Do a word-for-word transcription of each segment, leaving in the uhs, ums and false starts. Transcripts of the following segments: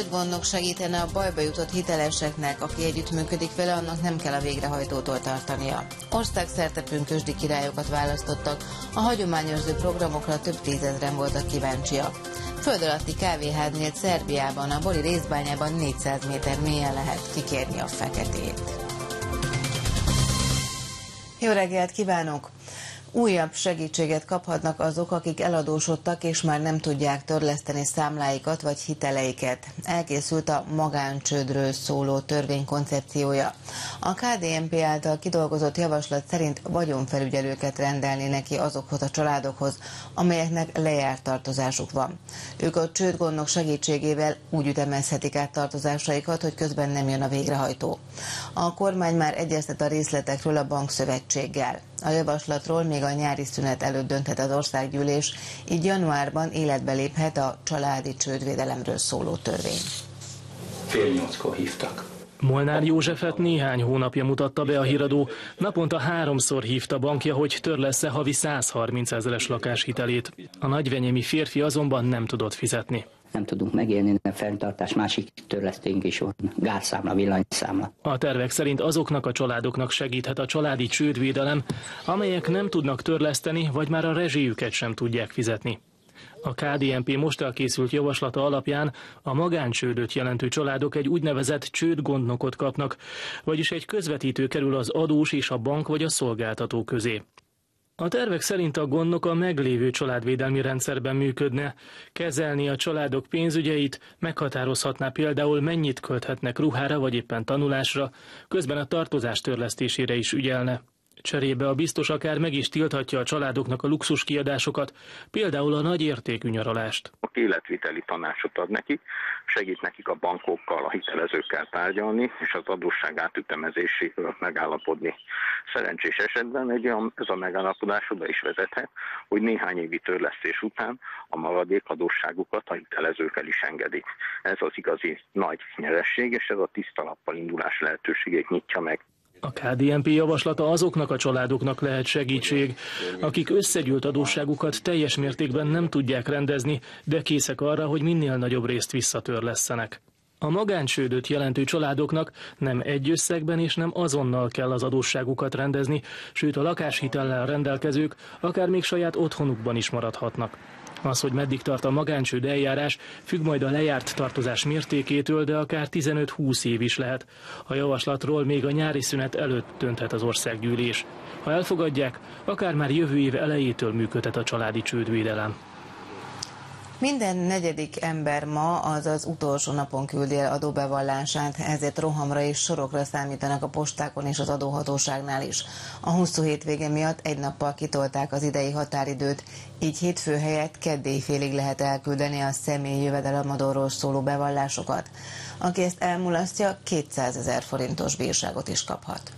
csődgondnok segítene a bajba jutott hiteleseknek, aki együttműködik vele, annak nem kell a végrehajtótól tartania. Országszerte pünkösdi királyokat választottak, a hagyományőrző programokra több tízezren voltak kíváncsiak. Föld alatti kávéháznél Szerbiában, a bori részbányában négyszáz méter mélyen lehet kikérni a feketét. Jó reggelt kívánok! Újabb segítséget kaphatnak azok, akik eladósodtak és már nem tudják törleszteni számláikat vagy hiteleiket. Elkészült a magáncsődről szóló törvény koncepciója. A ká dé en pé által kidolgozott javaslat szerint vagyonfelügyelőket rendelnének ki azokhoz a családokhoz, amelyeknek lejárt tartozásuk van. Ők a csődgondnok segítségével úgy ütemezhetik át tartozásaikat, hogy közben nem jön a végrehajtó. A kormány már egyeztet a részletekről a bankszövetséggel. A javaslatról még a nyári szünet előtt dönthet az országgyűlés, így januárban életbe léphet a családi csődvédelemről szóló törvény. Fél nyolckor hívtak. Molnár Józsefet néhány hónapja mutatta be a híradó. Naponta háromszor hívta bankja, hogy törlessze havi száz harminc ezeres lakáshitelét. A nagyvenyemi férfi azonban nem tudott fizetni. Nem tudunk megélni, a fenntartás másik törlesztőnk is van, gázszámla, villanyszámla. A tervek szerint azoknak a családoknak segíthet a családi csődvédelem, amelyek nem tudnak törleszteni, vagy már a rezsijüket sem tudják fizetni. A ká dé en pé most elkészült javaslata alapján a magáncsődöt jelentő családok egy úgynevezett csődgondnokot kapnak, vagyis egy közvetítő kerül az adós és a bank vagy a szolgáltató közé. A tervek szerint a gondnok a meglévő családvédelmi rendszerben működne, kezelni a családok pénzügyeit, meghatározhatná például mennyit költhetnek ruhára vagy éppen tanulásra, közben a tartozás törlesztésére is ügyelne. Cserébe a biztos akár meg is tilthatja a családoknak a luxus kiadásokat, például a nagy értékű nyaralást. Életviteli tanácsot ad nekik, segít nekik a bankokkal, a hitelezőkkel tárgyalni, és az adósság átütemezéséről megállapodni. Szerencsés esetben egy olyan, ez a megállapodás oda is vezethet, hogy néhány évi törlesztés után a maradék adósságukat a hitelezőkkel is engedik. Ez az igazi nagy nyeresség, és ez a tiszta lappal indulás lehetőségét nyitja meg. A ká dé en pé javaslata azoknak a családoknak lehet segítség, akik összegyűlt adósságukat teljes mértékben nem tudják rendezni, de készek arra, hogy minél nagyobb részt visszatörlesszenek. A magáncsődöt jelentő családoknak nem egy összegben és nem azonnal kell az adósságukat rendezni, sőt a lakáshitellel rendelkezők akár még saját otthonukban is maradhatnak. Az, hogy meddig tart a magáncsőd eljárás, függ majd a lejárt tartozás mértékétől, de akár tizenöt-húsz év is lehet. A javaslatról még a nyári szünet előtt dönthet az országgyűlés. Ha elfogadják, akár már jövő év elejétől működhet a családi csődvédelem. Minden negyedik ember ma, azaz utolsó napon küldi el adóbevallását, ezért rohamra és sorokra számítanak a postákon és az adóhatóságnál is. A hosszú hétvége miatt egy nappal kitolták az idei határidőt, így hétfő helyett kedd éjfélig lehet elküldeni a személyi jövedelemadóról szóló bevallásokat. Aki ezt elmulasztja, kétszázezer forintos bírságot is kaphat.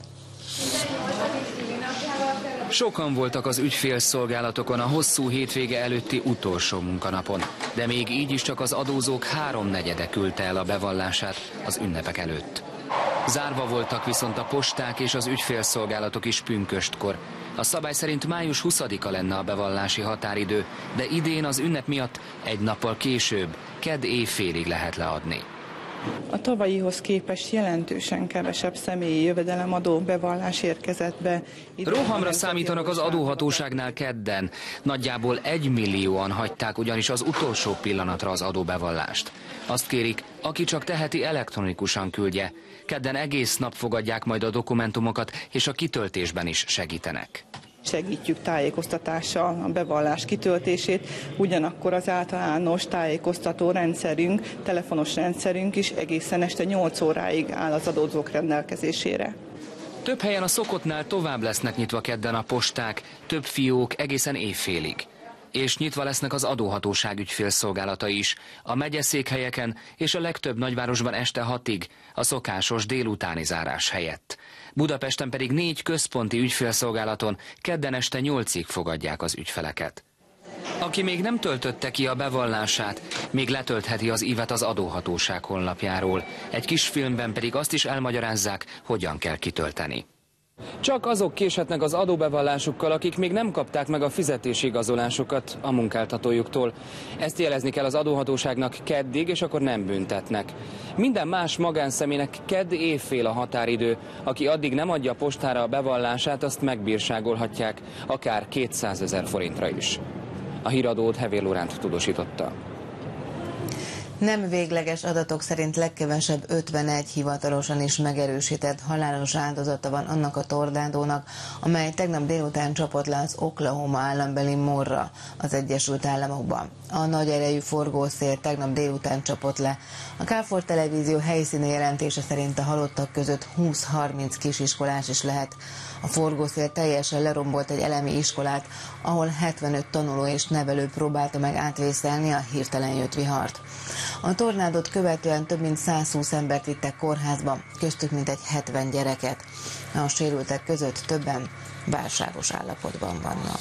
Sokan voltak az ügyfélszolgálatokon a hosszú hétvége előtti utolsó munkanapon, de még így is csak az adózók háromnegyede küldte el a bevallását az ünnepek előtt. Zárva voltak viszont a posták és az ügyfélszolgálatok is pünköstkor. A szabály szerint május huszadika lenne a bevallási határidő, de idén az ünnep miatt egy nappal később, kedd éjfélig lehet leadni. A tavalyihoz képest jelentősen kevesebb személyi jövedelemadó bevallás érkezett be. Rohamra számítanak az adóhatóságnál kedden. Nagyjából egymillióan hagyták ugyanis az utolsó pillanatra az adóbevallást. Azt kérik, aki csak teheti, elektronikusan küldje. Kedden egész nap fogadják majd a dokumentumokat, és a kitöltésben is segítenek. Segítjük tájékoztatással a bevallás kitöltését, ugyanakkor az általános tájékoztató rendszerünk, telefonos rendszerünk is egészen este nyolc óráig áll az adózók rendelkezésére. Több helyen a szokottnál tovább lesznek nyitva kedden a posták, több fiók egészen éjfélig. És nyitva lesznek az adóhatóság ügyfélszolgálatai is, a megyeszékhelyeken és a legtöbb nagyvárosban este hatig, a szokásos délutáni zárás helyett. Budapesten pedig négy központi ügyfélszolgálaton kedden este nyolcig fogadják az ügyfeleket. Aki még nem töltötte ki a bevallását, még letöltheti az ívet az adóhatóság honlapjáról. Egy kis filmben pedig azt is elmagyarázzák, hogyan kell kitölteni. Csak azok késhetnek az adóbevallásukkal, akik még nem kapták meg a fizetési igazolásokat a munkáltatójuktól. Ezt jelezni kell az adóhatóságnak keddig, és akkor nem büntetnek. Minden más magánszemélynek kedd évfél a határidő. Aki addig nem adja a postára a bevallását, azt megbírságolhatják, akár kétszázezer forintra is. A híradót Hevér Lóránt tudósította. Nem végleges adatok szerint legkevesebb ötvenegy hivatalosan is megerősített halálos áldozata van annak a tornádónak, amely tegnap délután csapott le az Oklahoma állambeli Moore-ra, az Egyesült Államokban. A nagy erejű forgószél tegnap délután csapott le. A Káfor televízió helyszíni jelentése szerint a halottak között húsz-harminc kisiskolás is lehet. A forgószél teljesen lerombolt egy elemi iskolát, ahol hetvenöt tanuló és nevelő próbálta meg átvészelni a hirtelen jött vihart. A tornádot követően több mint százhúsz embert vittek kórházba, köztük mintegy hetven gyereket. A sérültek között többen válságos állapotban vannak.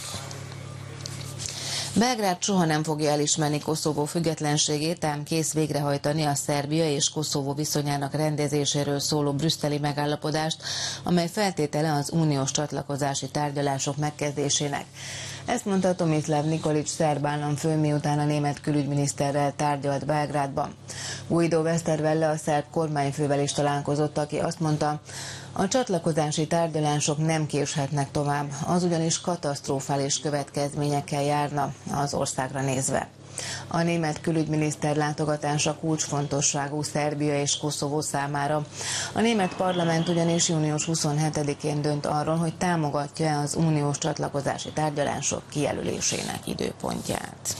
Belgrád soha nem fogja elismerni Koszovó függetlenségét, ám kész végrehajtani a Szerbia és Koszovó viszonyának rendezéséről szóló brüsszeli megállapodást, amely feltétele az uniós csatlakozási tárgyalások megkezdésének. Ezt mondta Tomislav Nikolić szerb államfő, miután a német külügyminiszterrel tárgyalt Belgrádban. Guido Westerwelle a szerb kormányfővel is találkozott, aki azt mondta, a csatlakozási tárgyalások nem késhetnek tovább, az ugyanis katasztrofális következményekkel járna az országra nézve. A német külügyminiszter látogatása kulcsfontosságú Szerbia és Koszovó számára. A német parlament ugyanis június huszonhetedikén dönt arról, hogy támogatja az uniós csatlakozási tárgyalások kijelölésének időpontját.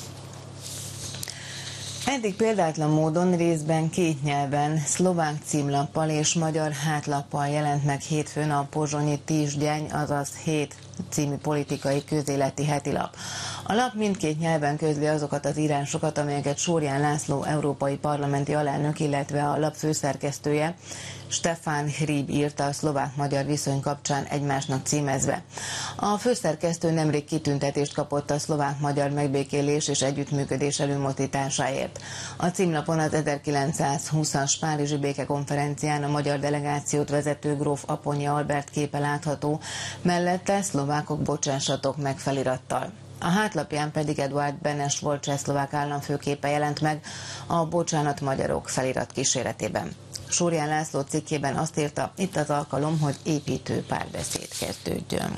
Eddig példátlan módon részben két nyelven, szlovák címlappal és magyar hátlappal jelent meg hétfőn a pozsonyi Tisgyeny, azaz Hét című politikai közéleti hetilap. A lap mindkét nyelven közli azokat az írásokat, amelyeket Sorján László európai parlamenti alelnök, illetve a lap főszerkesztője, Stefan Hríb írta a szlovák-magyar viszony kapcsán egymásnak címezve. A főszerkesztő nemrég kitüntetést kapott a szlovák-magyar megbékélés és együttműködés előmozdításáért. A címlapon az ezerkilencszázhúszas párizsi békekonferencián a magyar delegációt vezető gróf Aponyi Albert képe látható, mellette szlovákok bocsássatok meg felirattal. A hátlapján pedig Eduard Benes volt csehszlovák államfőképe jelent meg a Bocsánat magyarok felirat kíséretében. Sorján László cikkében azt írta, itt az alkalom, hogy építő párbeszéd kezdődjön.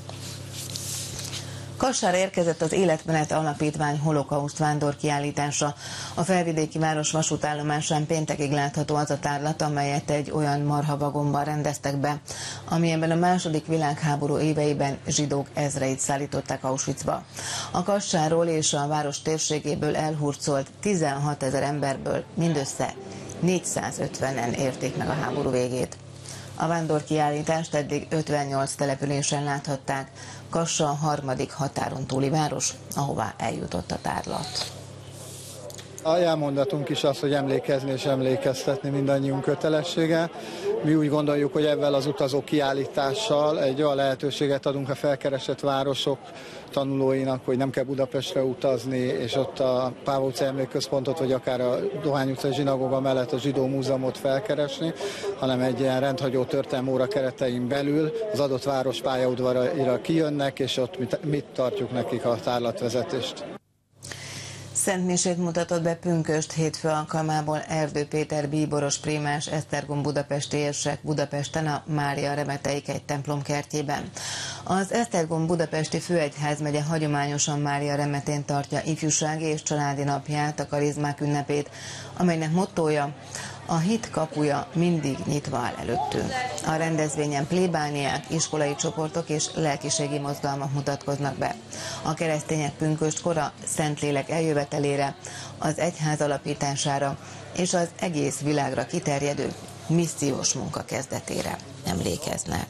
Kassára érkezett az Életmenet Alapítvány holokauszt vándorkiállítása. A felvidéki város vasútállomásán péntekig látható az a tárlat, amelyet egy olyan marhavagonban rendeztek be, amilyenben a második világháború éveiben zsidók ezreit szállították Auschwitzba. A Kassáról és a város térségéből elhurcolt tizenhatezer emberből mindössze négyszázötvenen érték meg a háború végét. A vándorkiállítást eddig ötvennyolc településen láthatták. Kassa a harmadik határon túli város, ahová eljutott a tárlat. A jelmondatunk is az, hogy emlékezni és emlékeztetni mindannyiunk kötelessége. Mi úgy gondoljuk, hogy ebben az utazó kiállítással egy olyan lehetőséget adunk a felkeresett városok tanulóinak, hogy nem kell Budapestre utazni, és ott a Páva utca emlékközpontot, vagy akár a Dohány utcai zsinagóga mellett a zsidó múzeumot felkeresni, hanem egy ilyen rendhagyó történelmi óra keretein belül az adott város pályaudvarra kijönnek, és ott mit, mit tartjuk nekik a tárlatvezetést. Szentmisét mutatott be Pünkösd hétfő alkalmából Erdő Péter bíboros prímás Esztergom budapesti érsek Budapesten a Mária Remeteik egy templom kertjében. Az Esztergom budapesti főegyházmegye hagyományosan Mária Remetén tartja ifjúsági és családi napját, a karizmák ünnepét, amelynek mottója: a hit kapuja mindig nyitva áll előttünk. A rendezvényen plébániák, iskolai csoportok és lelkiségi mozgalmak mutatkoznak be. A keresztények pünköstkor a Szentlélek eljövetelére, az egyház alapítására és az egész világra kiterjedő missziós munka kezdetére emlékeznek.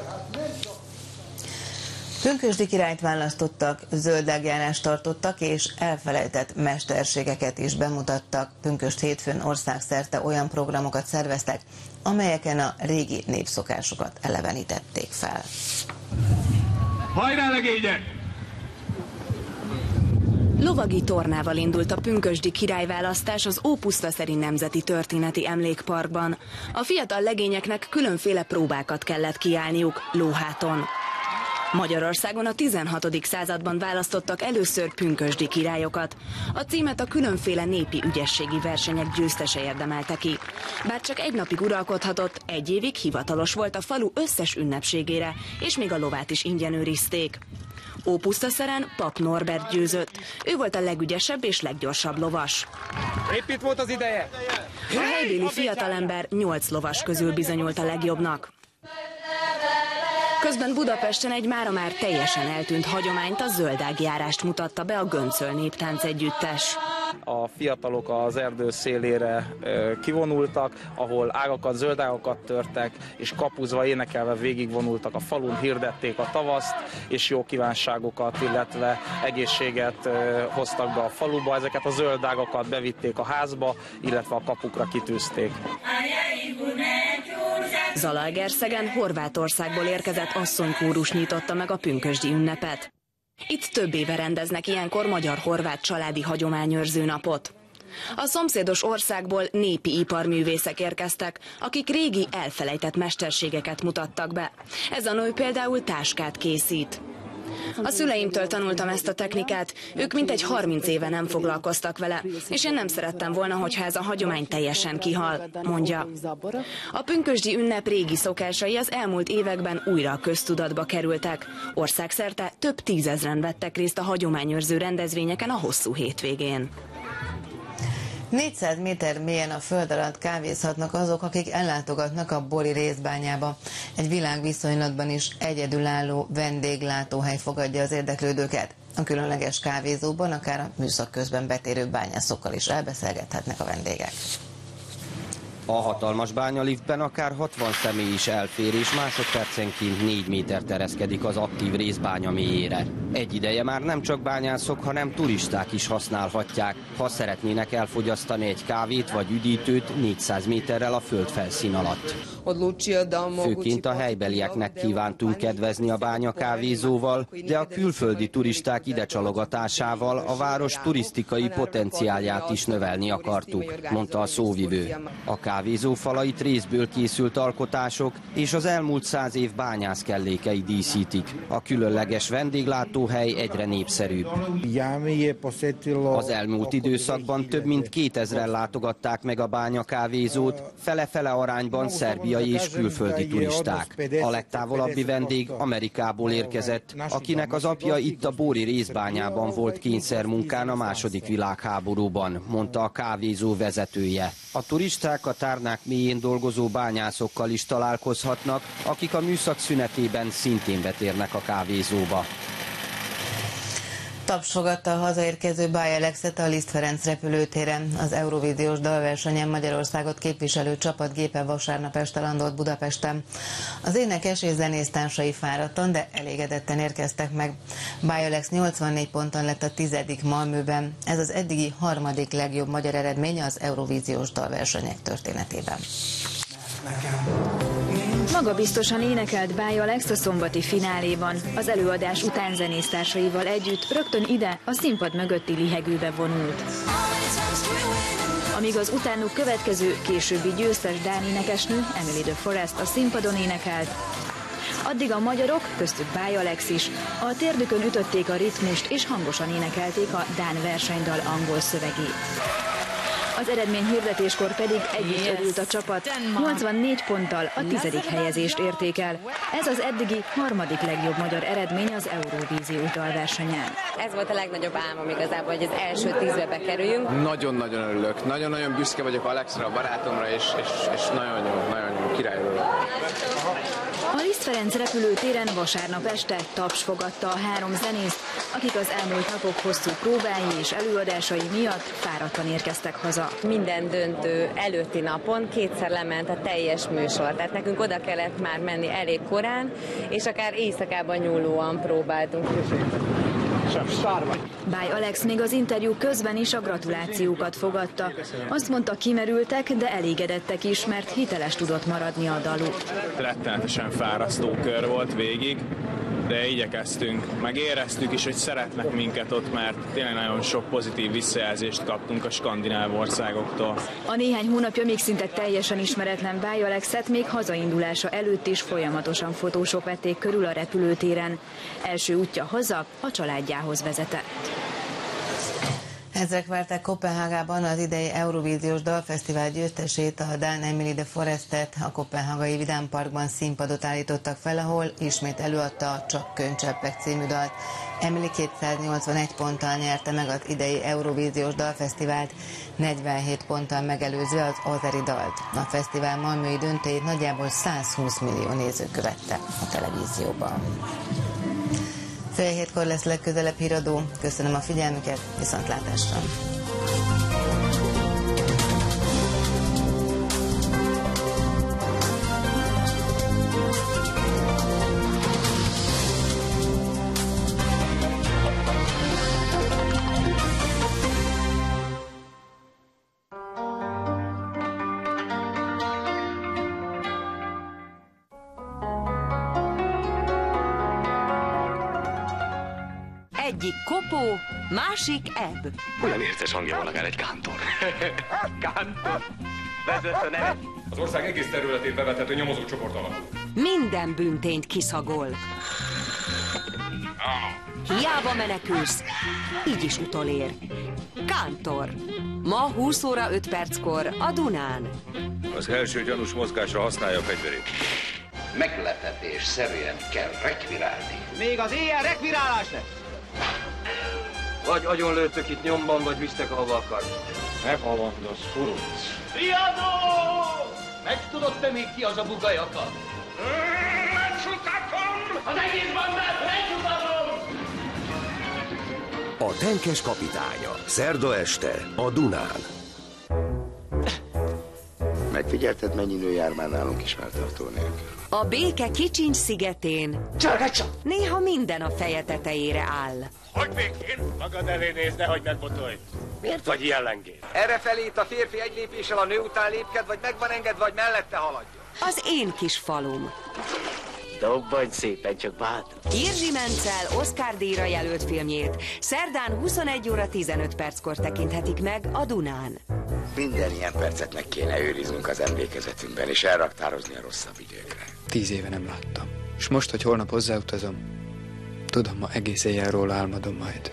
Pünkösdi királyt választottak, zöldságjárást tartottak és elfelejtett mesterségeket is bemutattak. Pünkösd hétfőn országszerte olyan programokat szerveztek, amelyeken a régi népszokásokat elevenítették fel. Hajrá legények! Lovagi tornával indult a pünkösdi királyválasztás az Ópusztaszeri Nemzeti Történeti Emlékparkban. A fiatal legényeknek különféle próbákat kellett kiállniuk lóháton. Magyarországon a tizenhatodik században választottak először pünkösdi királyokat. A címet a különféle népi ügyességi versenyek győztese érdemelte ki. Bár csak egy napig uralkodhatott, egy évig hivatalos volt a falu összes ünnepségére, és még a lovát is ingyen őrizték. Ópusztaszeren Pap Norbert győzött. Ő volt a legügyesebb és leggyorsabb lovas. Épp itt volt az ideje! A helybéli fiatalember nyolc lovas közül bizonyult a legjobbnak. Közben Budapesten egy mára már teljesen eltűnt hagyományt, a zöldágjárást mutatta be a Göncöl Néptánc Együttes. A fiatalok az erdő szélére kivonultak, ahol ágakat, zöldágokat törtek, és kapuzva, énekelve végigvonultak a falun, hirdették a tavaszt, és jó kívánságokat, illetve egészséget hoztak be a faluba. Ezeket a zöldágokat bevitték a házba, illetve a kapukra kitűzték. Zalaegerszegen Horvátországból érkezett asszonykórus nyitotta meg a pünkösdi ünnepet. Itt több éve rendeznek ilyenkor magyar-horvát családi hagyományőrző napot. A szomszédos országból népi iparművészek érkeztek, akik régi elfelejtett mesterségeket mutattak be. Ez a nő például táskát készít. A szüleimtől tanultam ezt a technikát, ők mintegy harminc éve nem foglalkoztak vele, és én nem szerettem volna, hogyha ez a hagyomány teljesen kihal, mondja. A pünkösdi ünnep régi szokásai az elmúlt években újra a köztudatba kerültek. Országszerte több tízezren vettek részt a hagyományőrző rendezvényeken a hosszú hétvégén. négyszáz méter mélyen a föld alatt kávézhatnak azok, akik ellátogatnak a Bori részbányába. Egy világviszonylatban is egyedülálló vendéglátóhely fogadja az érdeklődőket. A különleges kávézóban akár a műszak közben betérő bányászokkal is elbeszélgethetnek a vendégek. A hatalmas bányaliftben akár hatvan személy is elfér, és másodpercenként négy méter tereszkedik az aktív részbánya mélyére. Egy ideje már nem csak bányászok, hanem turisták is használhatják, ha szeretnének elfogyasztani egy kávét vagy üdítőt négyszáz méterrel a földfelszín alatt. Főként a helybelieknek kívántunk kedvezni a bányakávézóval, de a külföldi turisták idecsalogatásával a város turisztikai potenciálját is növelni akartuk, mondta a szóvivő. A kávézó falait részből készült alkotások és az elmúlt száz év bányászkellékei díszítik. A különleges vendéglátóhely egyre népszerűbb. Az elmúlt időszakban több mint kétezren látogatták meg a bányakávézót, fele-fele arányban szerbiai és külföldi turisták. A legtávolabbi vendég Amerikából érkezett, akinek az apja itt a Bóri részbányában volt kényszermunkán a második világháborúban, mondta a kávézó vezetője. A turisták a tárnák mélyén dolgozó bányászokkal is találkozhatnak, akik a műszak szünetében szintén betérnek a kávézóba. Taps fogadta a hazaérkező Báj Alexet a Liszt Ferenc repülőtéren. Az Eurovíziós dalversenyen Magyarországot képviselő csapatgépe vasárnap este landolt Budapesten. Az énekes és zenész társai fáradtan, de elégedetten érkeztek meg. Báj Alex nyolcvannégy ponton lett a tizedik Malmöben. Ez az eddigi harmadik legjobb magyar eredmény az Eurovíziós dalversenyek történetében. Magabiztosan énekelt Báj Alex a szombati fináléban. Az előadás után zenésztársaival együtt rögtön ide, a színpad mögötti lihegőbe vonult. Amíg az utánuk következő, későbbi győztes dán énekesnő, Emily de Forest a színpadon énekelt, addig a magyarok, köztük Báj Alex is, a térdükön ütötték a ritmust és hangosan énekelték a dán versenydal angol szövegét. Az eredmény hirdetéskor pedig együtt örült a csapat. nyolcvannégy ponttal a tizedik helyezést érték el. Ez az eddigi harmadik legjobb magyar eredmény az Eurovíziós dalversenyen. Ez volt a legnagyobb álmom igazából, hogy az első tízbe bekerüljünk. Nagyon-nagyon örülök. Nagyon-nagyon büszke vagyok Alexra, a barátomra, és, és, és nagyon jó, nagyon jó király örülök. A Liszt Ferenc repülőtéren vasárnap este Taps fogadta a három zenészt, akik az elmúlt napok hosszú próbái és előadásai miatt fáradtan érkeztek haza. Minden döntő előtti napon kétszer lement a teljes műsor, tehát nekünk oda kellett már menni elég korán, és akár éjszakában nyúlóan próbáltunk. Báj Alex még az interjú közben is a gratulációkat fogadta. Azt mondta, kimerültek, de elégedettek is, mert hiteles tudott maradni a daluk. Rettenetesen fárasztó kör volt végig. de igyekeztünk, meg éreztük is, hogy szeretnek minket ott, mert tényleg nagyon sok pozitív visszajelzést kaptunk a skandináv országoktól. A néhány hónapja még szinte teljesen ismeretlen Báj Alexet még hazaindulása előtt is folyamatosan fotósok vették körül a repülőtéren. Első útja haza a családjához vezetett. Ezrek várták Koppenhágában az idei Eurovíziós Dalfesztivál győztesét, a dán Emily de Forestet. A koppenhágai Vidámparkban színpadot állítottak fel, ahol ismét előadta a Csak könycseppek című dalt. Emily kétszáznyolcvanegy ponttal nyerte meg az idei Eurovíziós Dalfesztivált, negyvenhét ponttal megelőzve az azeri dalt. A fesztivál malmöi döntőjét nagyjából százhúsz millió néző követte a televízióban. Fél hétkor lesz legközelebb híradó. Köszönöm a figyelmüket, viszontlátásra! Egyik kopó, másik ebb. Olyan értes hangja van akár egy kántor. Kántor? Vezet a neve? Az ország egész területét bevethető nyomozócsoport alakul. Minden bűntényt kiszagol. Hiába menekülsz, így is utolér. Kántor. Ma húsz óra öt perckor a Dunán. Az első gyanús mozgásra használja a fegyverét. Meglepetés szerűen kell rekvirálni. Még az éjjel rekvirálás lesz! Vagy agyonlőttök itt nyomban, vagy visztek, ahova akart. Ne halandoz, furunc! Riadó! Megtudod te még ki az a bugajaka? Megsutatom! Az egész bandát megsutatom! A Tenkes kapitánya. Szerda este a Dunán. Megfigyelted, mennyi nő jár már nálunk ismertartó nélkül? A béke Kicsincs szigetén néha minden a feje tetejére áll. Hogy békén? Magad elé nézd, nehogy megmotolj. Miért vagy ilyen lengén? Errefelé itt a férfi egy lépéssel a nő után lépked, vagy meg van engedve, vagy mellette haladjon. Az én kis falum. Dobbanj szépen, csak bátran. Jirzsi Menccel Oscar-díjra jelölt filmjét szerdán huszonegy óra tizenöt perckor tekinthetik meg a Dunán. Minden ilyen percet meg kéne őriznünk az emlékezetünkben, és elraktározni a rosszabb időkre. Tíz éve nem láttam. És most, hogy holnap hozzáutazom, tudom, ma egész éjjel róla álmodom majd.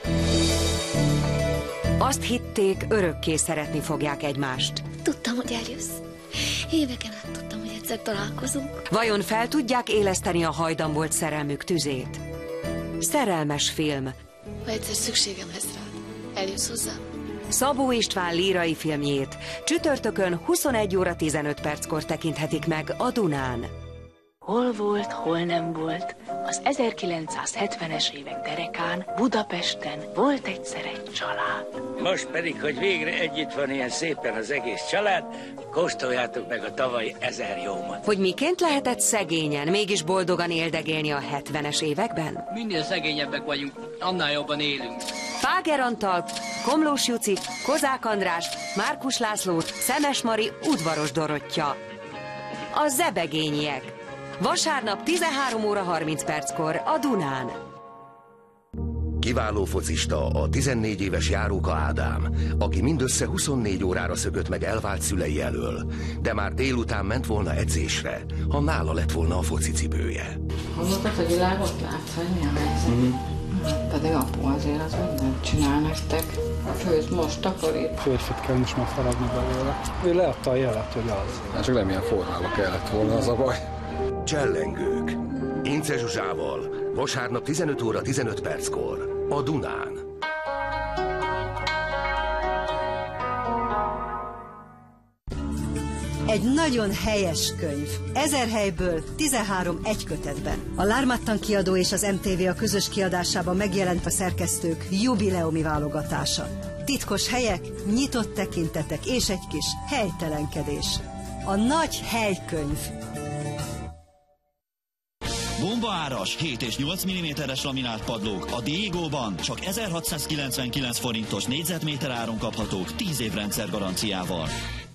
Azt hitték, örökké szeretni fogják egymást. Tudtam, hogy eljössz. Éveken át tudtam, hogy egyszer találkozunk. Vajon fel tudják éleszteni a hajdan volt szerelmük tüzét? Szerelmes film. Ha egyszer szükségem lesz rád, eljössz hozzám? Szabó István lírai filmjét csütörtökön huszonegy óra tizenöt perckor tekinthetik meg a Dunán. Hol volt, hol nem volt, az ezerkilencszázhetvenes évek derekán Budapesten volt egyszer egy család. Most pedig, hogy végre együtt van ilyen szépen az egész család, kóstoljátok meg a tavalyi ezer jómat. Hogy miként lehetett szegényen, mégis boldogan éldegélni a hetvenes években? Minél szegényebbek vagyunk, annál jobban élünk. Fáger Antal, Komlós Juci, Kozák András, Márkus László, Szemes Mari, Udvaros Dorottya. A Zebegényiek. Vasárnap tizenhárom óra harminc perckor a Dunán. Kiváló focista a tizennégy éves Járóka Ádám, aki mindössze huszonnégy órára szökött meg elvált szülei elől, de már délután ment volna edzésre, ha nála lett volna a focicipője. Hallottad, a világot látsz, hogy mi a helyzet? Mm. Pedig apu azért az mindent csinál nektek. Főz most, takarít. Férfit kell most már faragni belőle. Ő leadta a jelet, hogy az. Hát csak nem ilyen formában kellett volna, az a baj. Csellengők. Ince Zsuzsával. Vasárnap tizenöt óra tizenöt perckor. A Dunán. Egy nagyon helyes könyv. Ezer helyből tizenhárom egy kötetben. A Lármattan kiadó és az em té vé a közös kiadásában megjelent a szerkesztők jubileumi válogatása. Titkos helyek, nyitott tekintetek és egy kis helytelenkedés. A nagy helykönyv. Bombaáras hét és nyolc milliméteres laminált padlók a Diegóban csak ezerhatszázkilencvenkilenc forintos négyzetméter áron kaphatók tíz év rendszergaranciával.